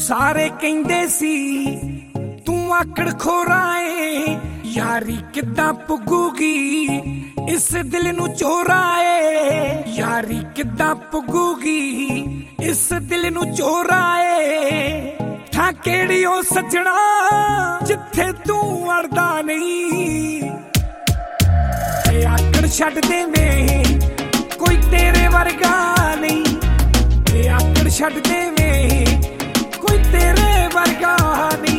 सारे कहंदे सी तू आकड़ खोराए यारी किद्दां पुगूगी इस दिल नू चोराए यारी किद्दां पुगूगी इस दिल नू चोराए थां केड़ी ओ सजना जिथे तू अड़दा नहीं आकड़ छड्ड देवें कोई तेरे वर्गा नहीं आकड़ छड्ड देवें कोई तेरे वर्गा नहीं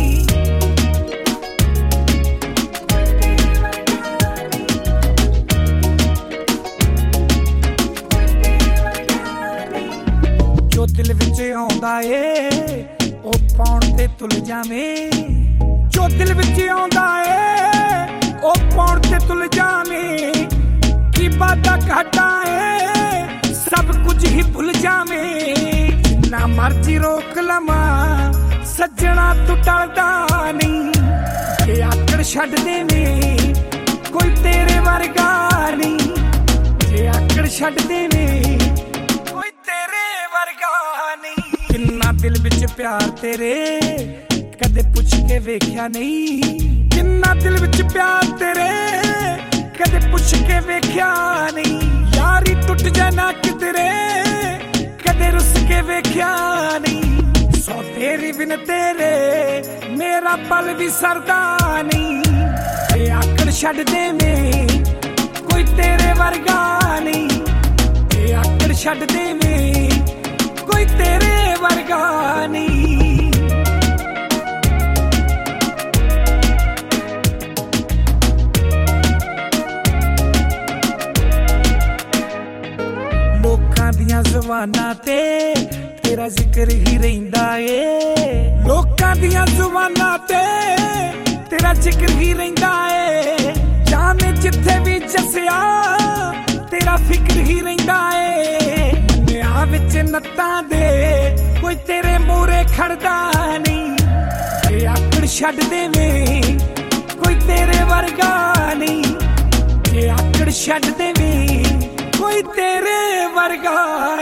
जो दिल विच आउंदा ए ओ पाउण ते तुल जावें जो दिल विच आउंदा ए ओ पाउण ते तुल जावें की बादा घाटा ए सब कुछ ही भुल जावें ना मर्जी रोक लवा सजना तू टलदा नहीं ये आकड़ छड्ड देवें कोई तेरे वर्गा नहीं ये आकड़ छड्ड देवें कोई तेरे वर्गा नहीं किन्ना दिल विच प्यार तेरे कदे पुछ के वेख्या नहीं किन्ना दिल विच प्यार तेरे कदे पुछ के वेख्या नहीं यारी टुट जाना किधरे कदे रुस के वेख्या नहीं सौ तेरी बिन तेरे मेरा पल भी सरदा नहीं ये आकड़ छड्ड देवें कोई तेरे वर्गा नहीं ये आकड़ छड्ड देवें कोई तेरे वर्गा नहीं दियां ज़ुबानां ते तेरा जिक्र ही रहिंदा ए लोकां दियां ज़ुबानां ते तेरा जिक्र ही रहिंदा ए जाने जिथे भी जसिया तेरा फिक्र ही रहिंदा ए मन्निया विच नत्तां दे कोई तेरे मूहरे खड़दा नहीं ये आकड़ छड्ड देवें कोई तेरे वर्गा नहीं ये आकड़ छड्ड देवें कोई तेरे वर्गा